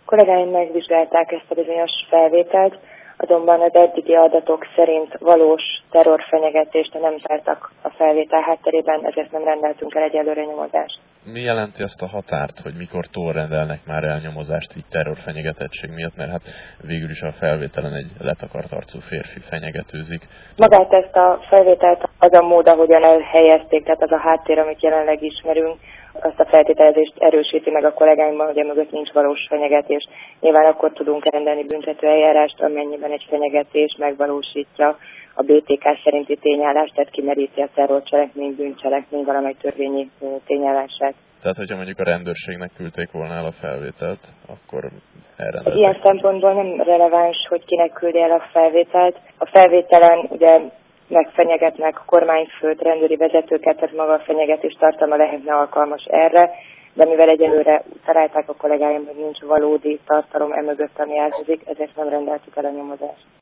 Kollégáim megvizsgálták ezt a bizonyos felvételt, azonban az eddigi adatok szerint valós terrorfenyegetést nem tártak a felvétel hátterében, ezért nem rendeltünk el egyelőre nyomozást. Mi jelenti azt a határt, hogy mikortól rendelnek már el nyomozást így terrorfenyegetettség miatt, mert hát végül is a felvételen egy letakart arcú férfi fenyegetőzik? Magát ezt a felvételt az a mód, ahogyan elhelyezték, tehát az a háttér, amit jelenleg ismerünk, azt a feltételezést erősíti meg a kollégáimban, hogy mögött nincs valós fenyegetés. Nyilván akkor tudunk rendelni büntetőeljárást, amennyiben egy fenyegetés megvalósítja a BTK szerinti tényállást, tehát kimeríti a terrorcselekmény, bűncselekmény valamely törvényi tényállását. Tehát, hogyha mondjuk a rendőrségnek küldték volna el a felvételt, akkor elrendelték. Ilyen szempontból nem releváns, hogy kinek küldi el a felvételt. A felvételen ugye megfenyegetnek a kormányfőt, rendőri vezetőket, tehát maga a fenyegetés tartalma lehetne alkalmas erre, de mivel egyelőre találták a kollégáim, hogy nincs valódi tartalom emögött, ami elhúzik, ezért nem rendeltük el a nyomozást.